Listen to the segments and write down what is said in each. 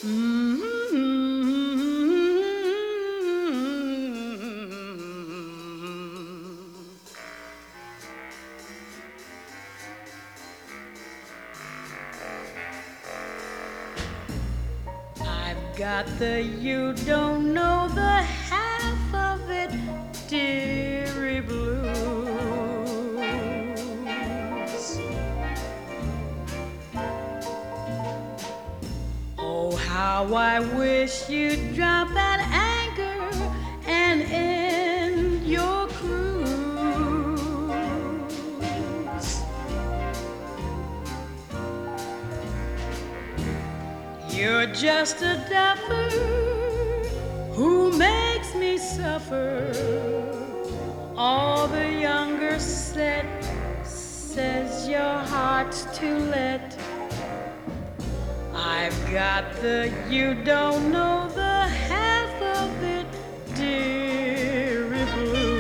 I've got the you don't know the half of it, dearie blues. Oh, how I wish you'd drop that anchor and end your cruise. You're just a duffer who makes me suffer. All the younger set says your heart's to let. I've got the you don't know the half of it, dearie blues.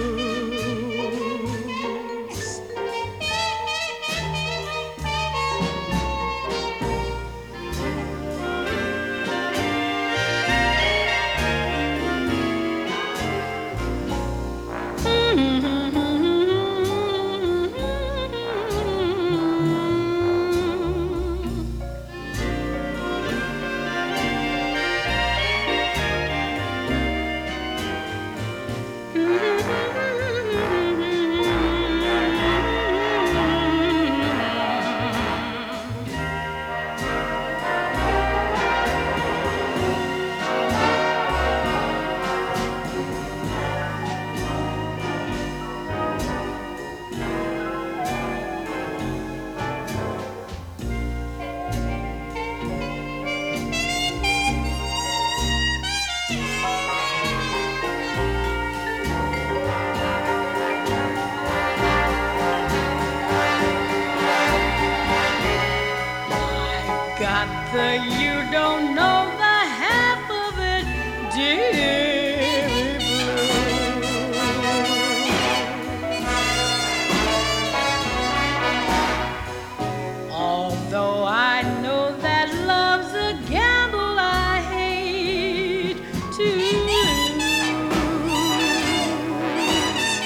Got the you don't know the half of it, dearie blues. Although I know that love's a gamble I hate to lose.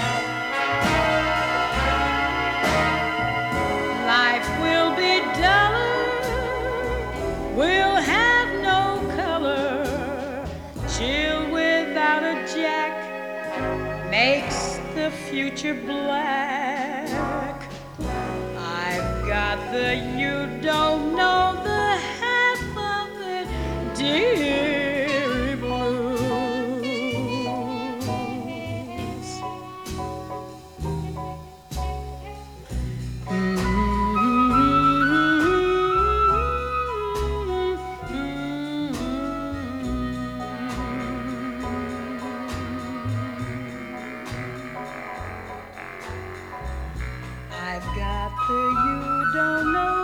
Life will be duller, we'll have no color. Chill without a jack makes the future black. I've got the you don't know the half of it, dearie blues. I've got the you don't know